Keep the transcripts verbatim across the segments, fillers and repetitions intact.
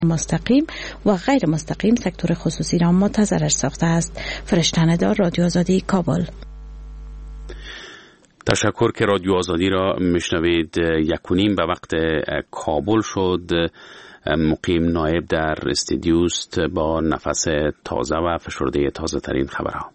مستقیم و غیر مستقیم سکتور خصوصی را متضرر ساخته است. فرشته‌ندار، رادیو آزادی، کابل. تشکر که رادیو آزادی را میشنوید. یک و نیم به وقت کابل شد. مقیم نایب در استودیوست با نفس تازه و فشرده تازه ترین خبرها.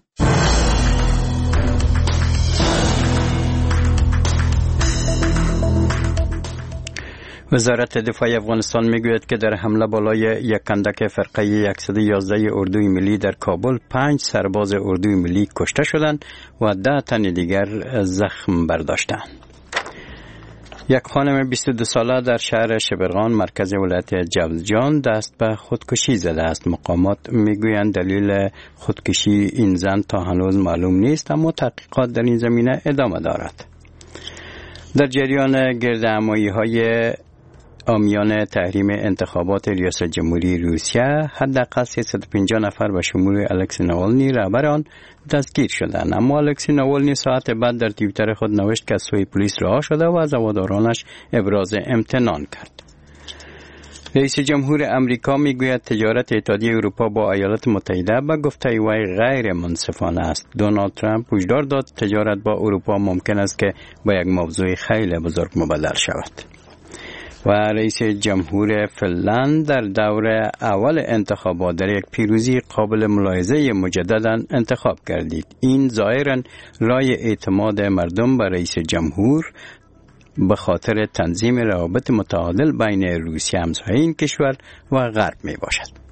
وزارت دفاع افغانستان میگوید که در حمله بالای یک کندک فرقه صد و یازده اردوی ملی در کابل پنج سرباز اردوی ملی کشته شدند و ده تن دیگر زخم برداشتند. یک خانم بیست و دو ساله در شهر شبرغان مرکز ولایت جوزجان دست به خودکشی زده است. مقامات میگویند دلیل خودکشی این زن تا هنوز معلوم نیست، اما تحقیقات در این زمینه ادامه دارد. در جریان گردهمایی‌های عامیان تحریم انتخابات ریاست جمهوری روسیه، حداقل سیصد و پنجاه نفر به شمول الکسی ناوالنی رهبر آن دستگیر شدند. اما الکسی ناوالنی ساعت بعد در توییتر خود نوشت که از سوی پلیس رها شده و از هوادارانش ابراز امتنان کرد. رئیس جمهور امریکا میگوید تجارت اتحادیه اروپا با ایالات متحده به گفته وی غیر منصفانه است. دونالد ترامپ هشدار داد تجارت با اروپا ممکن است که با یک موضوع خیلی بزرگ مبدل شود. و رئیس جمهور فنلند در دور اول انتخابات در یک پیروزی قابل ملاحظه مجددا انتخاب گردید. این ظاهرا رای اعتماد مردم به رئیس جمهور به خاطر تنظیم روابط متعادل بین روسیه همسایه این کشور و غرب می باشد.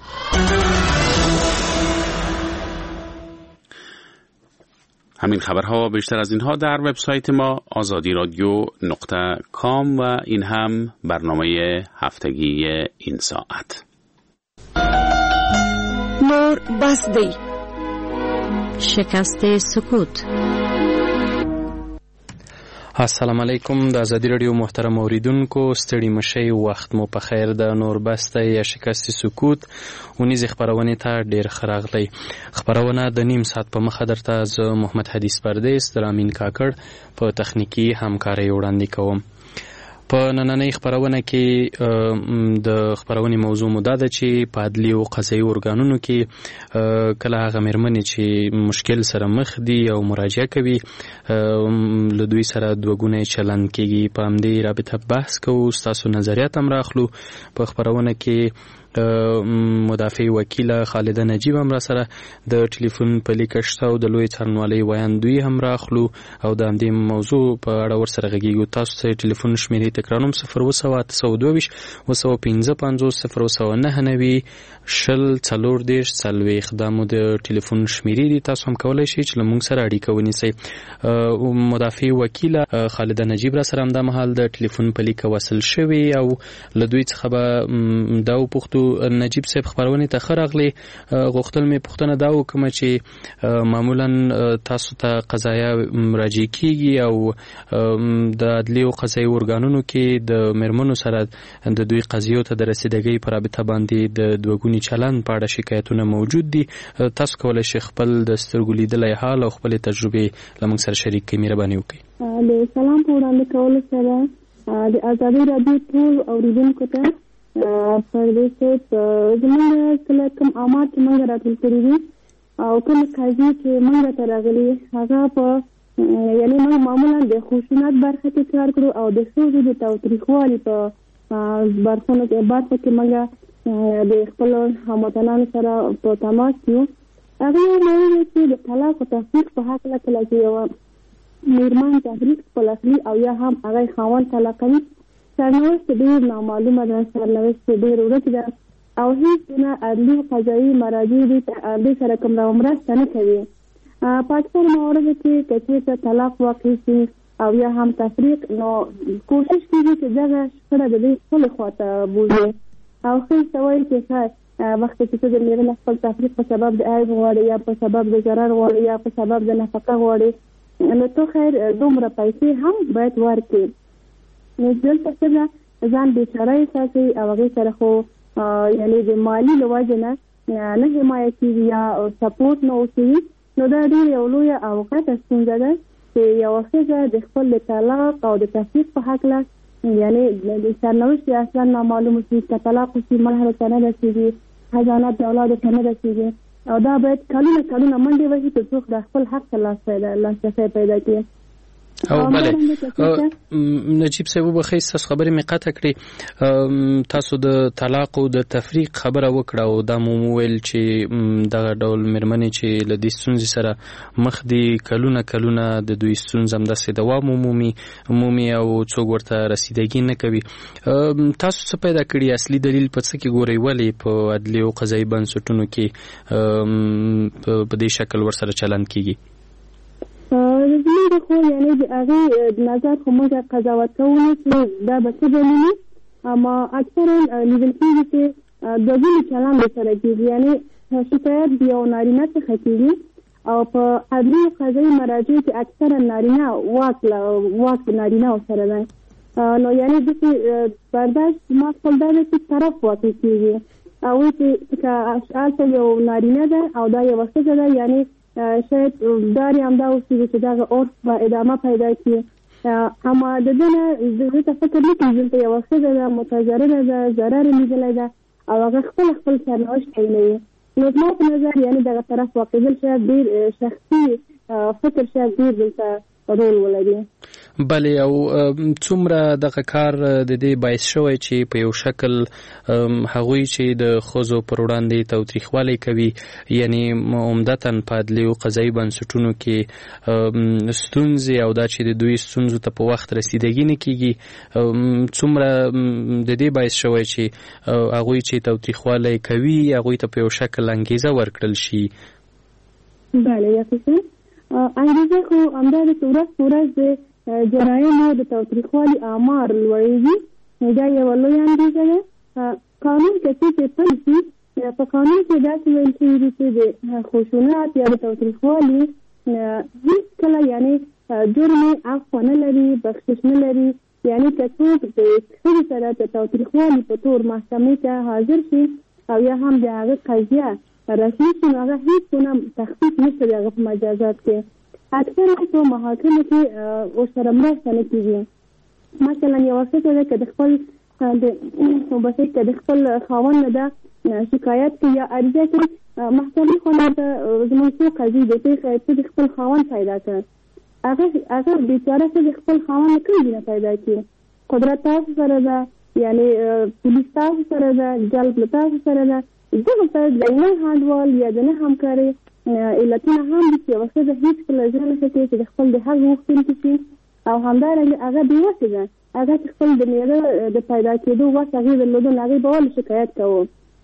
همین خبرها بیشتر از اینها در وبسایت ما آزادی رادیو نقطه کام و این هم برنامه هفتگی این ساعت. نور بسدی، شکست سکوت. السلام علیکم. د آزادی رادیو محترم اوریدونکو، ستړي مشئ، وخت مو په خیر. د نور بسته یا شکست سکوت ونیز خبرونه ته ډیر خراغلی. خبرونه د نیم ساعت په مخه درته ز محمد حدیث پردیس در امین کاکړ په تخنیکی همکاري وړاندې کوم. په نننۍ خبرونه کې د خبرونې موضوع مو ده چې په عدلي او قضایي ارګانونو کې کله هغه مېرمنې چې مشکل سره مخ دي او مراجعه کوي له دوی سره دوه ګونی چلند کېږي. په همدې رابطه بحث کوو، ستاسو نظریات هم راخلو. په خبرونه کې مدافع وکیله خالده نجیب هم را سره د ټلیفون په لیکه شته او د لوی څارنوالۍ ویاندوی هم راخلو او د همدې موضوع په اړه ورسره غږیږو. تاسو ته ټلیفون شمیرې تکرارم: صفر اووه سوه اته سوه دوه ویشت اوه سوه پنځه پنځوس صفر اووه سوه نهه نوي شل څلور دېرش څلوېښت. دا مو د ټلیفون شمیرې دي. تاسو هم کولی شئ چې له موږ سره اړیکه ونیسئ. مدافع وکیله خالده نجیب را سره همدا مهال د ټلیفون په لیکه وصل شوې او له دوی څخه به دا وپوښتو: نجیب صاحب، خبرونه ته خراغلی. غوښتل مې پوښتنه دا وکړم چې معمولا تاسو ته قضایا مراجعه کیږي او د عدلي او قضایي ارګانونو کې د مېرمنو سره د دوی قضیو ته د رسیدګۍ په رابطه باندې د دوه ګوني چلند په اړه شکایتونه موجود دي. تاسو کولی شئ خپل د سترګو لیدلی حال او خپلې تجربې له موږ سره شریک کړئ. مهرباني وکړئ. د سلام په وړاندې کولو سره د آزادي راډیو ټول اوریدونکو ته پردیسو زمونږ کله کوم اعمال چې موږ راټول کړي دي او کوم قضیې چې موږ ته راغلي هغه په یعنې موږ معمولا د خشونت برخه کې کار کړو او د ښځو د تاوتریخوالي په برخونو کې برخه کې موږ د خپلو هموطنانو سره په تماس یو. هغې وویل چې د طلاق او تفریق په هکله کله چې یوه مېرمن تحریک خپل اخلي او یا هم هغه خاوند طلاقوي، سرنوشت ډېر نامعلومه ده، سرنوشت ډېر ورک ده او هېڅ نه عدلي قضایي مراجع دې سره کوم ډول مرسته نه کوي. په اکثره مواردو کې که چېرته طلاق واقع شي او یا هم تفریق، نو کوشش کېږي چې دغه شخړه د دوی خپلې خواته بوځي او ښځې ته وایي چې ښه وخت چې ته د مېرمنې خپل تفریق په سبب د عیب غواړې یا په سبب د ضرر غواړې یا په سبب د نفقه غواړې، نو ته خیر دومره پیسې هم باید ورکړې. نو دلته څه ځان بیچاره احساسوي او هغې سره خو یعنې د مالي له وجې نه نه حمایه کېږي یا سپورټ نه ورکوي. نو دا ډېر یو لویه او غټه ستونزه ده چې یوه ښځه د خپل د طلاق او د تفریق په هکله یعنی د سرنوشت اصلا نامعلوم شي، که طلاق شي مهر ته نه رسېږي، حضانت د اولادو ته نه رسېږي، او دا باید کلونه کلونه منډې وشي تر څو د خپل حق ته لاسرسی پیدا کړي. او بله نجیب صاحب وبخښئ ستاسو خبرې مې قطع کړې. تاسو د طلاق او د تفریق خبره وکړه او دا مو وویل چې دغه ډول مېرمنې چې له دې ستونزې سره مخ دي کلونه کلونه د دوی ستونزه همداسې دوام مومي مومي او څوک ورته رسیدګي نه کوي. تاسو څه پیدا کړي اصلي دلیل په څه کې ګورئ ولې په عدلي او قضایي بنسټونو کې په دې شکل ورسره چلند کیږي؟ زمونږ خو یعنې د هغې د نظر خو موږ قضاوت کوو چې دا به څه دلیل وي، اما اکثرا لیدل کېږي چې دوه ګونی چلند ورسره کېږي، یعنې شکایت د یو نارینه څخه کېږي او په عدلي او قضایي مراجعو کې اکثرا نارینه واک واک د نارینهو سره دی. نو یعنې داسې برداشت ما خپل دا دی چې طرف واقع کېږي او چې هلته یو نارینه ده او دا یوه ښځه ده، یعنې شاید داري همدا اوسېږي چې دغه عرف به ادامه پیدا کړي. اما د ده نه زه ته فکر نه کېږي دلته یوه ښځه ده متضرره ده، ضرر یې لیدلی ده او هغه خپل خپل سرنوشت تعینوي. نو زما په نظر یعنې دغه طرف واقعېدل شاید ډېر شخصي فکر شاید ډېر دلته رول ولري. بلې او څومره دغه کار د دې باعث شوی چې په یو شکل هغوی چې د ښځو پر وړاندې تاوتریخوالی کوي، یعنی عمدتاً په عدلي او قضایي بنسټونو کې ستونزې او دا چې د دوی ستونزو ته په وخت رسیدګي نه کېږي، څومره د دې باعث شوی چې هغوی چې تاوتریخوالی کوي هغوی ته په یو شکل انګیزه ورکړل شي؟ بله یقینا انګیزه خو همدا ده چې ورځ په ورځ د جرایمو د تاوتریخوالي آمار لوړېږي، دا یوه لویه انګیزه ده. قانون که څه پلی شي، په قانون کې داسې ویل شوي دي چې د خشونت یا د تاوتریخوالي هېڅکله یعنې جرم عفو نه لري، بخشش نه لري. یعنې که څوک د ښځې سره د تاوتریخوالي په طور محکمې ته حاضر شي او یا هم د هغه قضیه رسمي شي، نو هغه هېڅ ګونه تخفیف نشته د هغه په مجازات کې. اکثره په محاکمو کې ورسره مرسته نه کېږي. مثلا یوه ښځه ده که د خپل د که د خپل خاوند نه ده شکایت کوي یا عریضه کوي، محکمې خوا نه ته زموږ څو قضیې د پېښه ته د خپل خاوند پیدا کړ، هغه هغه بېچاره څه د خپل خاوند نه کوم نه پیدا کړي. قدرت تاسو سره ده، یعنې پولیس تاسو سره ده، جلب له تاسو سره ده. دغه سره د نه هنډوال یا د نه همکارۍ علتونه هم دي چې یوه ښځه هېڅکله زړه نشي کوي چې د خپل د حق غوښتونکې شي، او همدارنګه هغه بېوسې ده، هغه چې خپل د مېړه د پیدا کېدو وس هغې درلودو نو هغې به ولې شکایت کوو.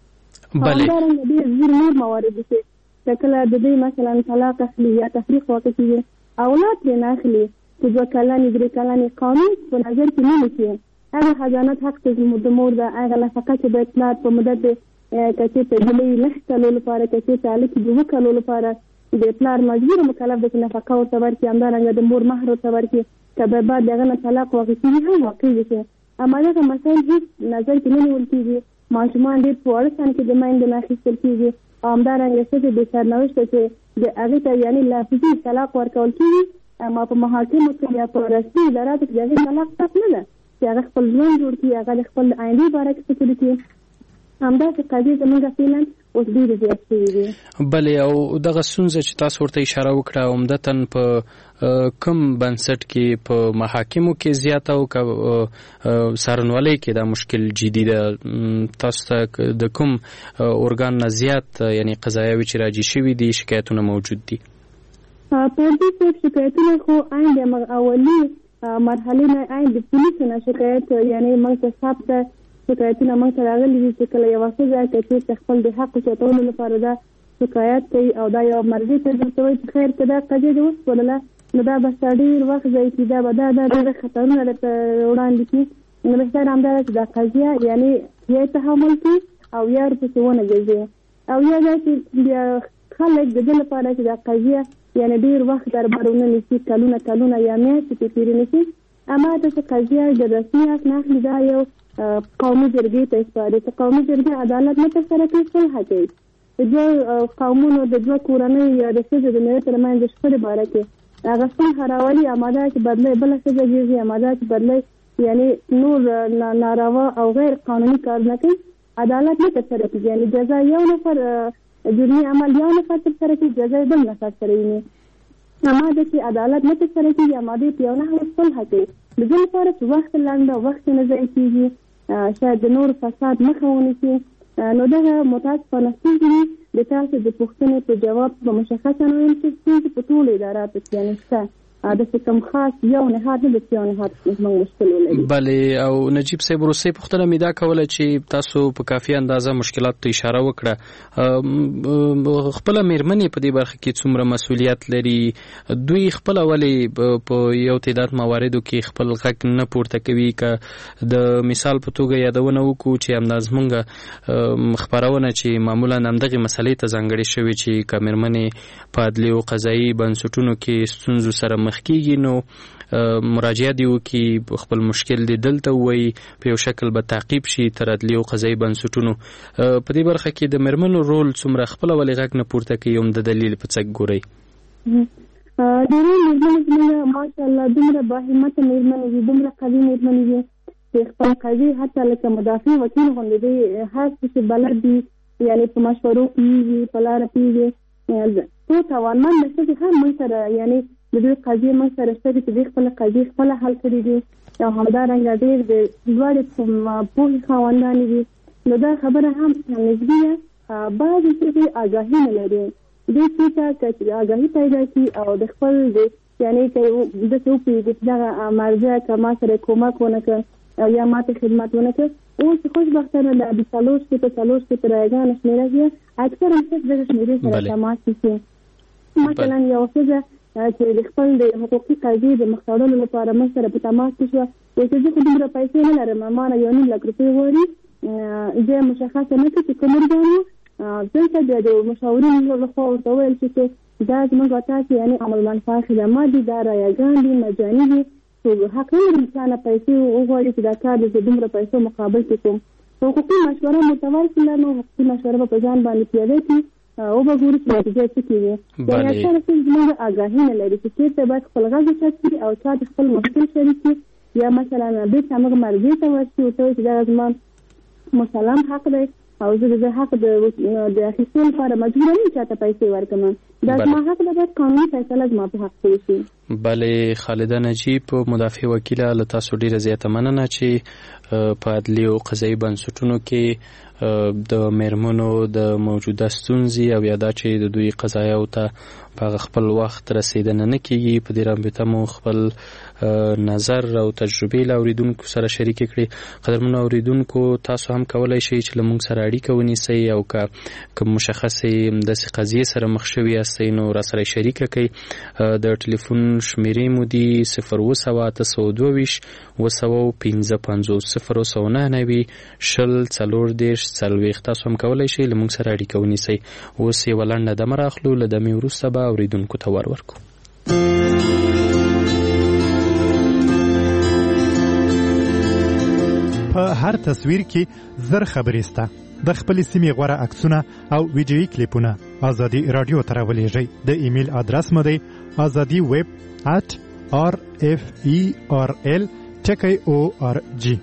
همدارنګه ډېر ځینې نور موارد دي چې کله د دوی مثلا طلاق اخلي یا تفریق واقع کېږي، اولاد ترې نه اخلي چې دوه کلنې درې کلنې، قانون په نظر کې نه نیسي. هغه حضانت حق د مور ده، هغه نفقه چې باید پلار په مدت د که چېرته ډلۍ نهه کلو لپاره، که چېرته هلک د اووه کلو لپاره د پلار مجبور نفقه ده چې نفقه ورته ورکړي، همدارنګه د مور مهر ورته ورکړي، که به بعد د هغه نه طلاق واقع کېږي هم واقع دي. اما دغه مسایل هېڅ نظر کې نه نیول کېږي. ماشومان ډېر په وړه سن کې د میندو نه اخیستل کېږي او همدارنګه ښځې بې سرنوشته چې د هغې ته یعنې لفظي طلاق ورکول کېږي، اما په محاکمو کې یا په رسمي اداراتو کې د هغې طلاق تک نه ده چې هغه خپل ژوند جوړ کړي، هغه د خپل آیندې باره کې فکر کړي. همداسې قضیې زموږ فعلا اوس ډېرې زیات شوي دي. بلې او دغه ستونزه چې تاسو ورته اشاره وکړه عمدتاً په کوم بنسټ کې، په محاکمو کې زیاته او که څارنوالۍ کې دا مشکل جدي ده؟ تاسو ته د کوم ارګان نه زیات یعنې قضایاوې چې راجع شوي دي شکایتونه موجود دي؟ په دې کې شکایتونه خو عین د اولي مرحلې نه عین د پولیسو نه شکایت یعنې موږ ته ثبت شکایتونه موږ ته راغلي دي چې کله یوه ښځه که چېرته خپل د حق اوچتولو لپاره دا شکایت کوي او دا یوه مرجع ته درته وایي چې خیر که دا قضیه دې وسپړله نو دا به ستا ډېر وخت ضایع کړي، دا به دا دا ډېره خطرونه درته وړاندې کړي. نو بهتر همدا ده چې دا قضیه یعنې یا یې تحمل کړي او یا ورپسې ونه ګرځي، او یا دا چې بیا خلک د دې لپاره چې دا قضیه یعنې ډېر وخت دربار ونه نیسي، کلونه کلونه یا میاشتې پرې تېرې نه شي. اما داسې قضیه د رسمي حق نه اخلي، دا یو قومي جرګې ته سپاري چې قومي جرګې عدالت نه ترسره کوي، صلح کوي. د دوه قومونو د دوه کورنیو یا د ښځو د مېړه تر منځ د شخړې باره کې هغه صلح راولي، اماده چې بدلی بله ښځه کېږي، اماده چې بدلی یعنی نور ناروا او غیر قانوني کارونه کوي، عدالت نه ترسره کیږي. یعنی جزا یو نفر جرمي عمل یو نفر ترسره کوي، جزا بل نفر سره وي. اماده چې عدالت نه ترسره کیږي، اماده په یو نه خپل حق دی. د دې لپاره چې وخت لنډه وخت نه ضایع کیږي، شاید د نور فساد مخه ونیسي. نو دغه متاسفانه ستونزې د تاسو د پوښتنې په جواب په مشخصه نه ویل چې ستونزې په ټولو اداراتو کې یعنې شته. د کوم خاص یو نهاد نه د یو نهاد موږ مشکل ولري. بله، او نجیب صاحب وروستۍ پوښتنه مې دا کوله چې تاسو په کافي اندازه مشکلاتو ته اشاره وکړه. خپله میرمنې په دې برخه کې څومره مسؤلیت لري؟ دوی خپله ولې په یو تعداد مواردو کې خپل غږ نه پورته کوي؟ که د مثال په توګه یادونه وکړو چې همدا زموږ خپرونه چې معمولا همدغې مسلې ته ځانګړې شوې چې که میرمنې په عدلي او قضایي بنسټونو کې ستونزو سره مخ کیږي نو مراجعه دی وکړي، خپل مشکل دی دلته ووایي، په یو شکل به تعقیب شي تر عدلي او قضایي بنسټونو. په دې برخه کې د میرمنو رول څومره خپله ولې غږ نه پورته کوي؟ هم د دلیل په څه ګورئ؟ ډېرې میرمنې زموږ ماشاءالله دومره باهمته میرمنې دي، دومره قوي میرمنې دي چې خپل قضیې حتی لکه مدافع وکیل غوندې دی هر څه چې بلد دي، یعنې په مشورو پوهېږي، په لاره پوهېږي. څو توانمند ښځې هم موږ سره یعنې د دوی قضیې موږ سره شته چې دوی خپله قضیې خپله حل کړي دي او همدارنګه ډېر د لوړې پوهې خاوندانې دي. نو دا خبره هم نسبي ده. بعضې ښځې آګاهي نه لري، دوی څه ته چې آګاهي پیدا کړي او د خپل د یعنې که داسې وپوهېږي چې دغه مرجع که ما سره کومک ونه کړ او یا ما ته خدمت ونه کړ. اوس خوشبختانه د څلور شپې په څلور شپې په رایګانو شمېره کې اکثره ښځې دغه شمېرې سره تماس نیسي. مثلا یو ښځه چې د خپل د حقوقي قضیې د مخ تړلو لپاره موږ سره په تماس کې شوه، وایي چې زه خو دومره پیسې نه لرم، ما نه یو نیم لک روپۍ غواړي. زه یې مشخصه نه کړه چې کوم ارګان و. دلته بیا د مشاورینو لخوا ورته وویل شي چې دا زموږ او تاسې یعنې عمل منفعه خدمات دي، دا رایګان دي، مجاني دي، حق نه لري چا نه پیسې وغواړي چې دا کار د دومره پیسو مقابل کې کوم. حقوقي مشوره متواصله نو حقوقي مشوره به په ځان باندې پیاده کړي او به ګوري چې نتیجه څه کېږي. یعنې اکثره څه زموږ آګاهي نه لري چې چېرته باید خپل غږ اوچت کړي او چا د خپل مشکل شریک کړي، یا مثلا بېرته همغه مرجع ته ورشي ورته وایي چې دا زما مسلم حق دی او زه د حق د اخیستو لپاره مجبوره نه یم چاته پیسې ورکړم. دا زما حق ده، باید قانوني فیصله زما په حق کړی شي. بله، خالده نجیب مدافع وکیله، له تاسو ډیره زیاته مننه چې په عدلي او قضایي بنسټونو کې د میرمنو د موجوده ستونزې او یا دا چې د دوی قضایاو ته په خپل وخت رسیدنه نه کیږي په دې رابطه مو خپل نظر او تجربې له اوریدونکو سره شریکې کړې. قدرمنو اوریدونکو، تاسو هم کولی شئ چې له موږ سره اړیکه ونیسئ او که کوم مشخصې داسې قضیې سره مخ شوي یاستئ نو راسره شریکه کړئ. د ټلیفون شمیرې مو دي صفر اووه سوه اته سوه دوه ویشت اووه سوه پنځه پنځوس صفر اووه سوه نهه نوي شل څلور دېرش څلوېښت. تاسو هم کولی شئ له موږ سره اړیکه ونیسئ. اوس یوه لنډه دمه راخلو، له دمې وروسته به اوریدونکو ته ور ورکړو. په هر تصویر کې زر خبرې سته. د خپلې سیمې غوره عکسونه او ویډیویي کلیپونه ازادي راډیو ته راولېږئ. د ایمیل ادرس مو دی ازادي ویب ات آر اف ای آر ال ټکی او آر جی.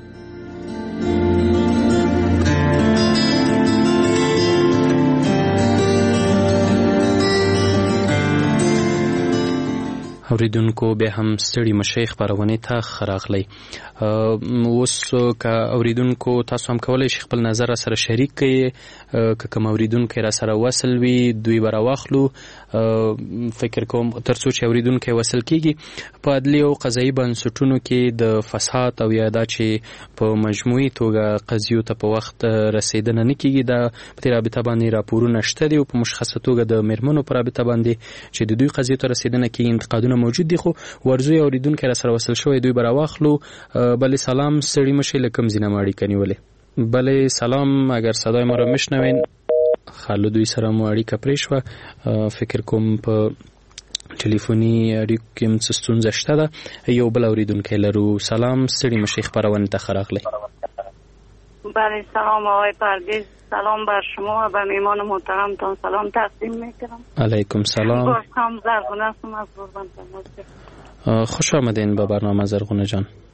اوریدونکو بیا هم ستړي مشئ، خپرونې ته ښه راغلی. اوس که اوریدونکو تاسو هم کولی شئ خپل نظر را سره شریک کړئ. که کوم اوریدونکی را سره وصل وي دوی به راواخلو. فکر کوم تر څو چې اوریدونکی وصل کېږي په عدلي او قضایي بنسټونو کې د فساد او یا دا چې په مجموعي توګه قضیو ته په وخت رسیدنه نه کېږي، دا په دې رابطه باندې راپورونه شته دي او په مشخصه توګه د میرمنو په رابطه باندې چې د دوی قضیو ته رسیدنه کېږي انتقادونه موجود دي. خو ورزوی اوریدونکی را سره وصل شوی دوی به راواخلو. بله سلام، ستړي مشئ، له کوم ځای نه مو اړیکه نیولې؟ بله سلام، اگر صدای ما را میشنوین. خالو دوی سره مو اړیکه پرې شوه. فکر کوم په ټلیفوني اړیکو کې هم څه ستونزه شته ده. یو بل اوریدونکی لرو. سلام، ستړي مشئ، خپرونې ته ښه راغلی. بله سلام آقای پردیس، سلام بر شما و به میمان محترمتان سلام تقدیم میکنم. علیکم سلام. باز هم زرغونه هستم از قربان. خوش آمدین به برنامه زرغونه جان.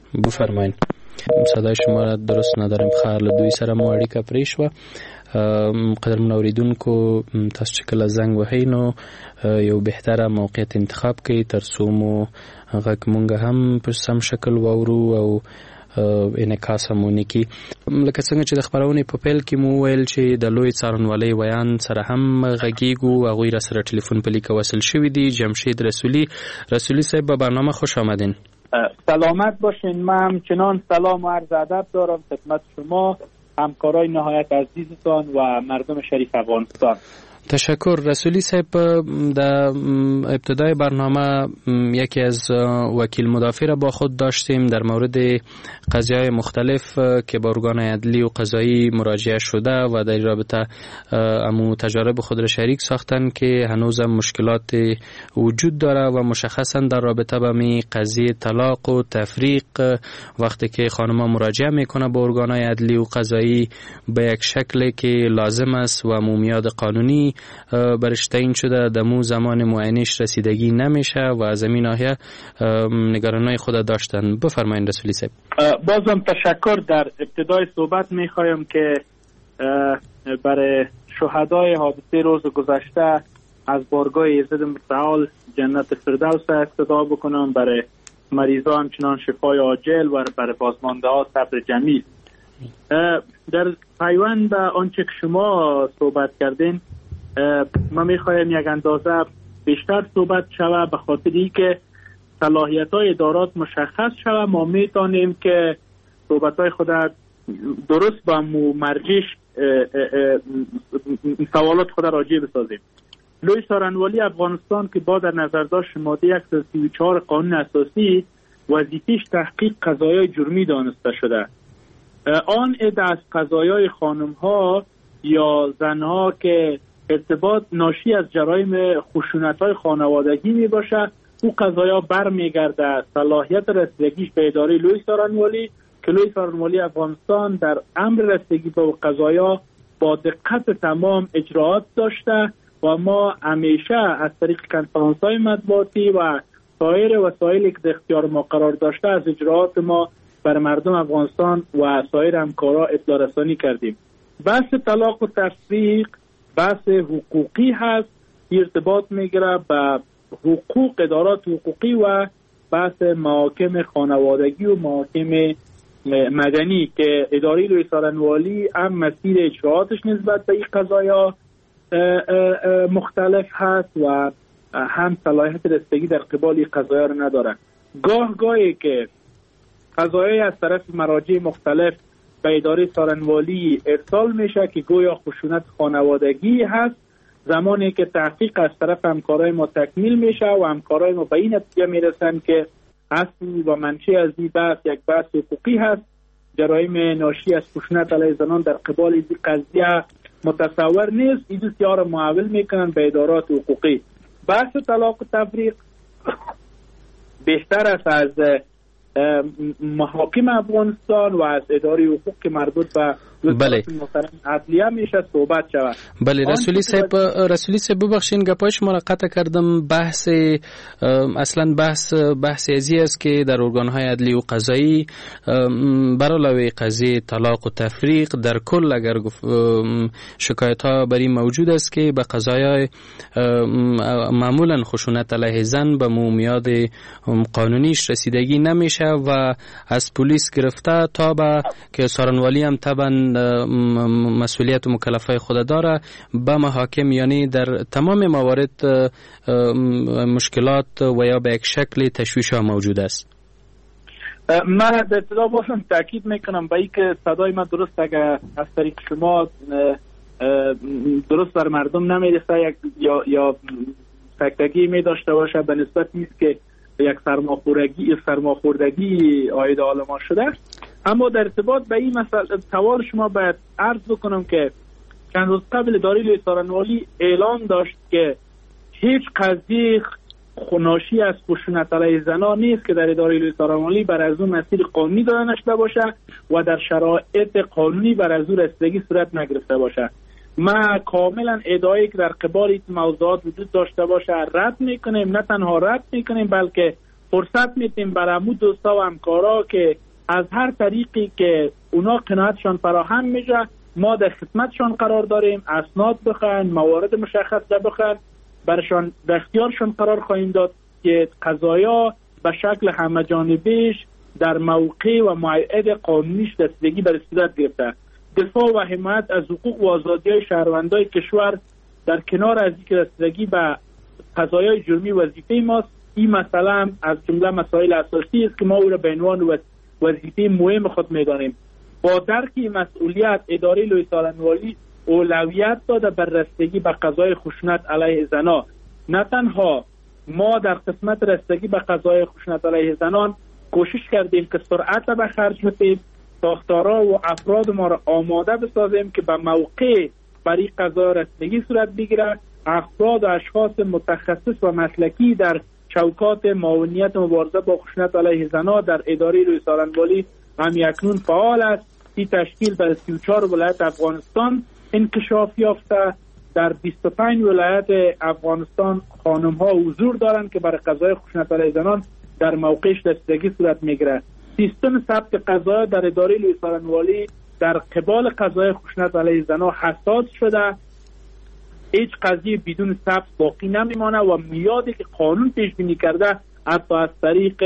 بفرمایید. صدای شما را درست نداریم. خیر له دوی سره مو اړیکه پرې شوه. قدرمن اوریدونکو تاسو چې کله زنګ وهئ نو یو بهتره موقعیت انتخاب کړئ تر څو مو غږ مونږ هم په سم شکل واورو او انعکاس هم ونکړي. لکه څنګه چې د خپرونې په پیل کې مو ویل چې د لوی څارنوالۍ ویان سره هم غږیږو. هغوی را سره ټلیفون په لیکه وصل شوي دي. جمشید رسولی. رسولی صاحب به برنامه خوش آمدین. سلامت باشین. من همچنان سلام و عرض ادب دارم خدمت شما، همکارای نهایت عزیزتان و مردم شریف افغانستان. تشکر. رسولی صاحب، در ابتدای برنامه یکی از وکیل مدافع را با خود داشتیم در مورد قضایای مختلف که با ارگان عدلی و قضایی مراجعه شده و در رابطه امو تجارب خود را شریک ساختن که هنوز هم مشکلات وجود داره و مشخصا در رابطه با می قضیه طلاق و تفریق وقتی که خانم مراجعه میکنه با ارگان عدلی و قضایی به یک شکلی که لازم است و مومیاد قانونی برش تعیین شده دمو زمان معینش رسیدگی نمیشه و از این ناحیه نگرانای خود داشتن. بفرمایید رسولی صاحب. بازم تشکر. در ابتدای صحبت میخوایم که برای شهدای حادثه روز گذشته از بارگاه ایزد متعال جنت فردوس اقتدا بکنم، برای مریضان همچنان شفای عاجل و برای بازمانده ها صبر جمیل. در پیوند به آنچه که شما صحبت کردین ما میخوایم یک اندازه بیشتر صحبت شوه، به خاطر اینکه صلاحیت های ادارات مشخص شوه ما میتونیم که صحبت های خود درست با مرجش سوالات خود راجع بسازیم. لوی څارنوالي افغانستان که با در نظر داشت ماده صد و سی و چهار قانون اساسی وظیفه‌اش تحقیق قضایای جرمی دانسته شده. آن عده از قضایای خانم ها یا زن ها که ارتباط ناشی از جرایم خشونت های خانوادگی می باشه او قضایا بر می گرده صلاحیت رسیدگیش به اداره لوی څارنوالي که لوی څارنوالي افغانستان در امر رسیدگی به قضایا با دقت تمام اجراعات داشته و ما همیشه از طریق کنفرانس های مطبوعاتی و سایر وسایلی که در اختیار ما قرار داشته از اجراعات ما بر مردم افغانستان و سایر همکارا اطلاع رسانی کردیم. بحث طلاق و تفریق بحث حقوقی هست، ارتباط میگیره به حقوق ادارات حقوقی و بحث محاکم خانوادگی و محاکم مدنی که اداره لوی څارنوالي هم مسیر اجراعاتش نسبت به این قضایا مختلف هست و هم صلاحیت رسیدگی در قبال این قضایا رو نداره. گاه گاهی که قضایای از طرف مراجع مختلف به اداره څارنوالي ارسال میشه که گویا خشونت خانوادگی هست، زمانی که تحقیق از طرف همکارای ما تکمیل میشه و همکارای ما به این نتیجه میرسن که اصل و منشأ از این بحث یک بحث حقوقی هست، جرایم ناشی از خشونت علیه زنان در قبال این قضیه متصور نیست، این دوستیار محول میکنن به ادارات حقوقی. بحث طلاق و تفریق بهتر است از محاکم افغانستان و از اداره حقوق که مربوط به بله عدلیه میشه صحبت شود. بله رسولی صاحب، رسولی صاحب ببخشین گپای شما را قطع کردم. بحث اصلا بحث بحث ازی است که در ارگان‌های عدلی و قضایی بر علاوه قضیه طلاق و تفریق در کل اگر شکایت‌ها بری موجود است که به قضایای معمولا خشونت علیه زن به مومیاد قانونیش رسیدگی نمیشه و از پلیس گرفته تا به که څارنوالي هم طبعا مسئولیت و مکلفه خود داره به محاکم، یعنی در تمام موارد مشکلات و یا به یک شکل تشویش ها موجود است. من در ابتدا باشم تاکید میکنم به این که صدای من درست اگر از طریق شما درست بر مردم نمیرسه یا یا تکتگی می داشته باشه به نسبت نیست که یک سرماخوردگی سرماخوردگی عاید حال ما شده. اما در ارتباط به این مسئله سوال شما باید عرض بکنم که چند روز قبل اداره لوی څارنوالي اعلام داشت که هیچ قضیه ناشی از خشونت علیه زنان نیست که در اداره لوی څارنوالي بر از اون مسیر قانونی داده نشده باشه و در شرایط قانونی بر از اون رسیدگی صورت نگرفته باشه. ما کاملا ادعایی که در قبال این موضوعات وجود داشته باشه رد میکنیم، نه تنها رد میکنیم بلکه فرصت میتیم برامو دوستا و همکارا که از هر طریقی که اونا قناعتشان فراهم میشه ما در خدمتشان قرار داریم. اسناد بخواین، موارد مشخص بخواین، برشان در اختیارشان قرار خواهیم داد که قضایا به شکل همه جانبیش در موقع و موعد قانونیش رسیدگی به صورت گرفته. دفاع و حمایت از حقوق و آزادی‌های شهروندان کشور در کنار از اینکه رسیدگی به قضایای جرمی وظیفه ماست، این مثلا از جمله مسائل اساسی است که ما او را به عنوان وظیفه مهم خود می‌دانیم. با درک مسئولیت اداره لوی سالنوالی اولویت داده بر رسیدگی به قضای خشونت علیه زنان. نه تنها ما در قسمت رسیدگی به قضای خشونت علیه زنان کوشش کردیم که سرعت به خرج بدیم، ساختارها و افراد ما را آماده بسازیم که به موقع برای قضای رسیدگی صورت بگیره. افراد و اشخاص متخصص و مسلکی در چوکات معاونیت مبارزه با خشونت علیه زنان در اداره لوی سالنوالی هم اکنون فعال است. این تشکیل در سی و چهار ولایت افغانستان انکشاف یافته. در بیست و پنج ولایت افغانستان خانم ها حضور دارند که برای قضای خشونت علیه زنان در موقعش رسیدگی صورت میگیره. سیستم ثبت قضایا در اداره لوی سالنوالی در قبال قضای خشونت علیه زنان حساس شده. هیچ قضیه بدون ثبت باقی نمیمانه و میادی که قانون پیش بینی کرده حتی از طریق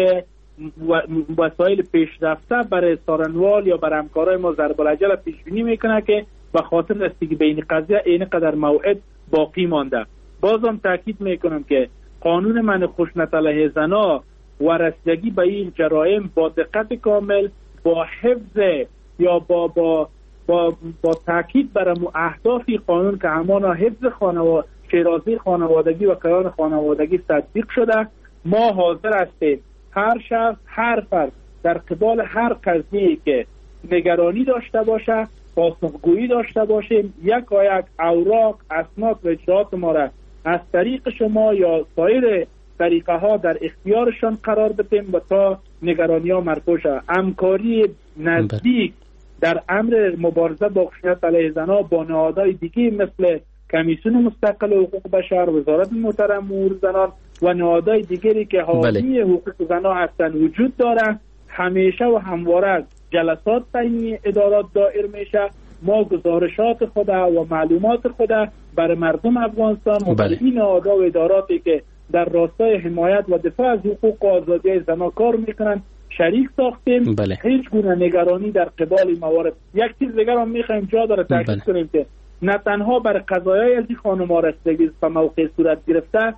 وسایل پیشرفته برای سارنوال یا برای همکارای ما ضرب العجل پیش بینی میکنه که به خاطر رسیدگی به این قضیه این قدر موعد باقی مانده. بازم تاکید میکنم که قانون منع خشونت علیه زنان و رسیدگی به این جرایم با دقت کامل، با حفظ یا با با با, با تاکید بر اهداف قانون که همانا حفظ خانواده، شیرازی خانوادگی و قرار خانوادگی تطبیق شده. ما حاضر هستیم هر شخص، هر فرد در قبال هر قضیه‌ای که نگرانی داشته باشه پاسخگویی داشته باشیم، یک و یک اوراق، اسناد و اجراءات ما را از طریق شما یا سایر طریقه ها در اختیارشان قرار بدیم و تا نگرانی ها مرفوع شود. همکاری نزدیک در امر مبارزه با خشونت علیه زنان با نهادهای دیگه مثل کمیسیون مستقل حقوق بشر، وزارت محترم امور زنان و نهادهای دیگری که حامی حقوق زنان هستند وجود داره. همیشه و همواره جلسات بین ادارات دایر میشه. ما گزارشات خود و معلومات خود برای مردم افغانستان و برای این نهادها و اداراتی که در راستای حمایت و دفاع از حقوق و آزادی زنان کار میکنن شریک ساختیم. بله. هیچ گونه نگرانی در قبال موارد. یک چیز دیگر هم میخوایم جا داره تاکید کنیم که نه تنها برای قضایای از این خانم‌ها رسیدگی به موقع صورت گرفته،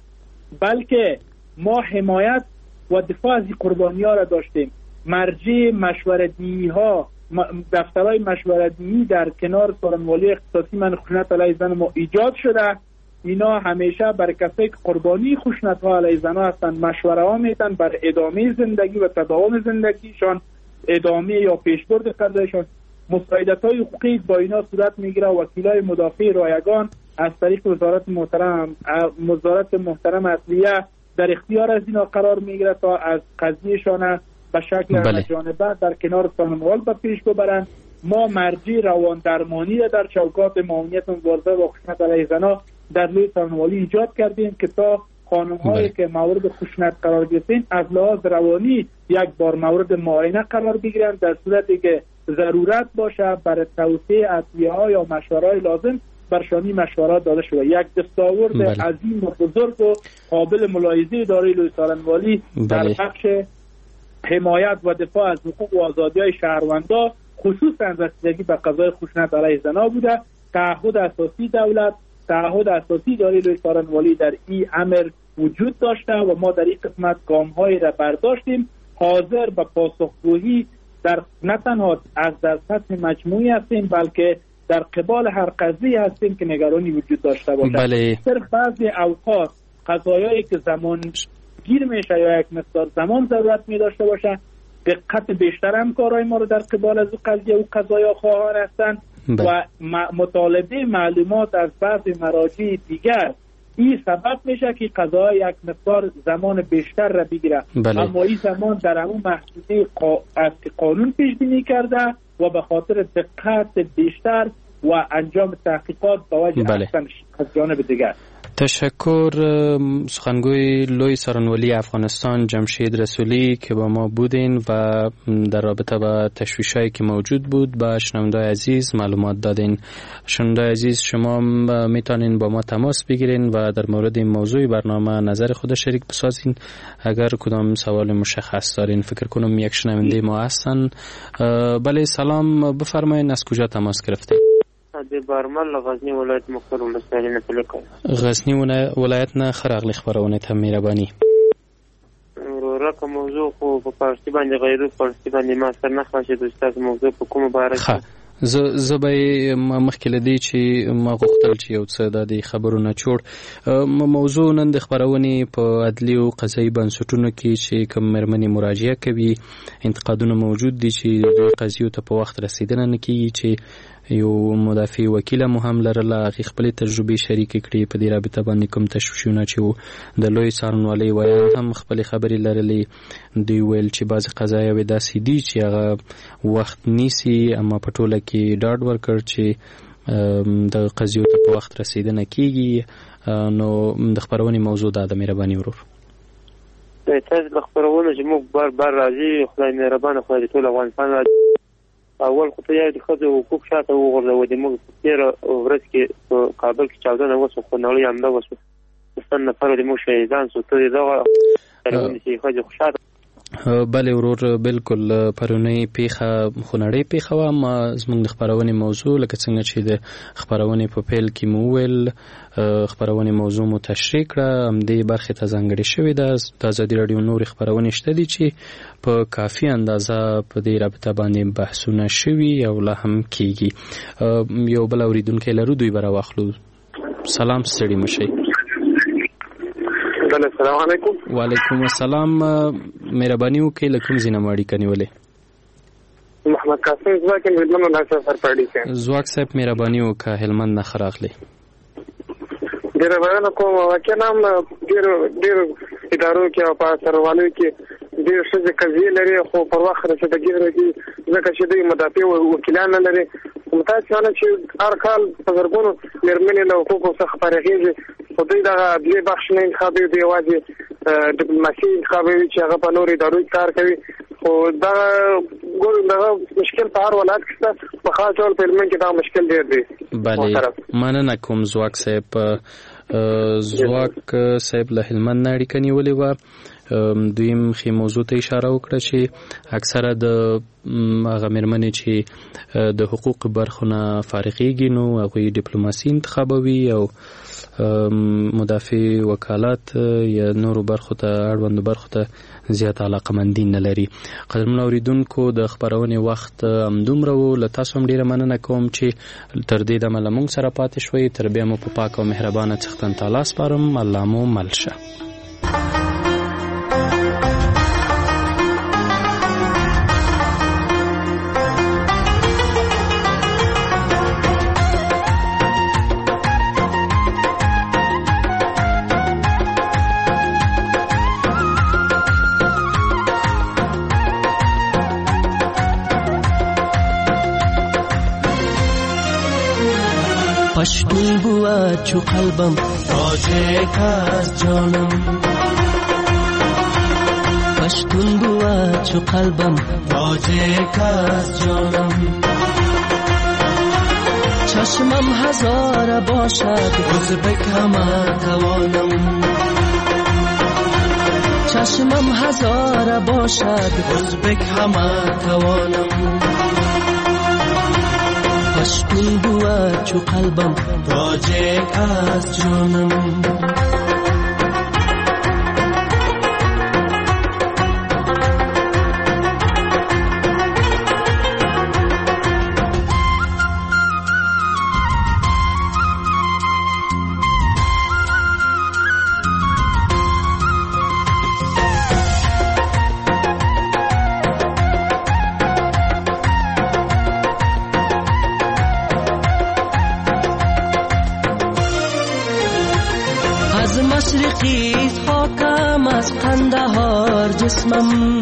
بلکه ما حمایت و دفاع از این قربانی‌ها را داشتیم. مرجع مشورتی ها، دفترهای مشورتی در کنار سارنوالی اختصاصی من خشونت علیه زن ما ایجاد شده. اینا همیشه برای کسایی که قربانی خشونت ها علیه زن هستند مشوره ها میدن بر ادامه زندگی و تداوم زندگیشان، ادامه یا پیشبرد قضایشان. مساعدت های حقوقی با اینا صورت میگیره. وکیلای مدافع رایگان از طریق وزارت محترم وزارت محترم عدلیه در اختیار از اینا قرار میگیره تا از قضیهشان به شکل همه‌جانبه در کنار سارنوال به پیش ببرند. ما مرجع روان درمانی را در چوکات معاونیت مبارزه با خشونت علیه زنان در لوی سارنوالی ایجاد کردیم که تا خانم‌هایی که مورد خشونت قرار گرفتن از لحاظ روانی یک بار مورد معاینه قرار بگیرند. در صورتی که ضرورت باشه برای توسعه ادویه‌ها یا مشوره‌های لازم برشانی مشورات داده شده. یک دستاورد عظیم و بزرگ و قابل ملاحظه اداره لوی سارنوالی در بخش حمایت و دفاع از حقوق و آزادی‌های شهروندان خصوصا رسیدگی به قضای خشونت علیه زنان بوده. تعهد اساسی دولت، تعهد اساسی اداره لوی سارنوالی در این امر وجود داشته و ما در این قسمت گام‌هایی را برداشتیم. حاضر به پاسخگویی در نه تنها از در سطح مجموعی هستیم بلکه در قبال هر قضیه هستیم که نگرانی وجود داشته باشه. بله. صرف بعضی اوقات قضایایی که زمان گیر میشه یا یک مقدار زمان ضرورت می داشته باشه دقت بیشتر هم کارهای ما رو در قبال از قضیه و قضایا خواهان هستند و مطالبه معلومات از بعضی مراجع دیگر این سبب میشه که قضایا یک مقدار زمان بیشتر را بگیره. بله. اما این زمان در اون محدوده قا... از قانون پیش بینی کرده و به خاطر دقت بیشتر و انجام تحقیقات با وجه بله. از جانب دیگر. تشکر. سخنگوی لوی سارنولی افغانستان جمشید رسولی که با ما بودین و در رابطه با تشویشایی که موجود بود با شنوندای عزیز معلومات دادین. شنوندای عزیز شما میتونین با ما تماس بگیرین و در مورد این موضوع برنامه نظر خود شریک بسازین. اگر کدام سوال مشخص دارین، فکر کنم یک شنونده ما هستن. بله سلام، بفرمایین از کجا تماس گرفتین؟ د بارمل غزنی ولایت مختار ولسوالی نه تلکه غزنی ولایت نه خراغلی خبرونه ته مهرباني ورکه موضوع خو په فارسی باندې غیرو فارسی باندې ما سره نه خاصه د استاد موضوع په کومه باره کې ز زبې مخکې لدی چې ما غوښتل چې یو څه د خبرونه چور موضوع نن د خبرونه په عدلی او قضایي بنسټونو کې چې کوم مرمنې مراجعه کوي انتقادونه موجود دي چې د قضیو ته په وخت رسیدنه نه کیږي چې یو مدافع وکیل مو هم لرله هغې خپلې تجربې شریکې کړې په دې رابطه باندې کوم تشویشونه چې و د لوی څارنوالۍ ویان هم خپلې خبرې لرلې. دوی ویل چې بعضې قضایاوې داسې دي چې هغه وخت نیسي، اما په ټوله کې ډاډ ورکړ چې د قضیو ته په وخت رسیدنه کیږي. نو د خپرونې موضوع دا د مهرباني ورور تاسو د خپرونې چې موږ بار بار راځي، خدای مهربانه خدای ټول افغانستان اول خو ته یې د ښځو حقوق شاته وغورځوه. د موږ په تېره ورځ کې په کابل کې چاودنه وسوه، خو نړۍ همدا وسوه، څن نفره د موږ شهیدان سو. ته دغه چې ښځې خو شاته بله ورور بالکل پرونی پیخه خونړی پیخه و. ما زمونږ د خبرونې موضوع لکه څنګه چې د خبرونې په پیل کې مو ویل خبرونې موضوع مو تشریح کړه، همدې برخې ته ځانګړې شوې ده. د ازادي راډیو نورې خبرونې شته دي چې په کافي اندازه په دې رابطه باندې بحثونه شوي او لا هم کیږي. یو بل اوریدونکی لرو، دوی به راواخلو. سلام، ستړي مشئ. السلام علیکم. وعلیکم السلام. مهرباني وکړئ له کوم ځای نه مو اړیکه نیولې؟ محمد قاسم زواک یم، هلمند ولایت سرپاړی کې. زواک صاحب مهرباني وکړه، هلمند نه ښه راغلی. ډېره مننه کوم. واقعا هم ډېرو ډېرو ادارو کې او په سروالو کې ډېر ښځې قضیې لري، خو پر وخت رسېدګي نه کېږي ځکه چې دوی مدافع وکیلان نه لري. متاسفانه چې هر کال په زرګونو مېرمنې له حقوقو څخه فارغېږي، خو دوی دغه عدلي بخش نه انتخابوي، دوی یوازې ډیپلوماسي انتخابوي چې هغه په نورو ادارو کې کار کوي. خو دغه دغه مشکل په هر ولایت کې شته، په خاص ډول په هلمند کې دغه مشکل ډېر دی. بله مننه کوم زواک صاحب. زواک صاحب له هلمند نه اړیکه نیولې وه. دویم خې موضوع ته اشاره وکړه چې اکثره د هغه مېرمنې چې د حقوق برخو نه فارغېږي نو هغوی ډیپلوماسي انتخابوي او مدافع وکالات یا نورو برخو ته اړوندو برخو ته زیات علاقمندي نه لري. قدرمنو اوریدونکو د خپرونې وخت همدومره و. له تاسو هم ډېره مننه کوم چې تر دې دمه له موږ سره پاتې شوئ. تر بیا مو په پاک او مهربانه څښتن تعالی سپارم. الله مو مل شه. پشتون بود چو قلبم تاجک از جانم، پشتون بود چو قلبم تاجک از جانم. چشمم هزار باشد ازبک همه توانم، چشمم هزار باشد ازبک همه توانم. پشتون بود چو قلبم تاجک از جانم. مشرقیت خاکم از قندهار جسمم،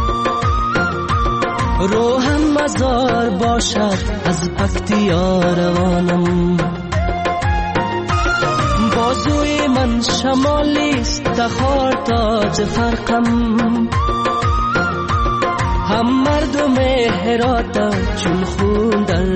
روحم مزار باشد از پکتیا روانم. بازوی شمالیست تخار تاج فرقم، هم مردم هراتا چون خون در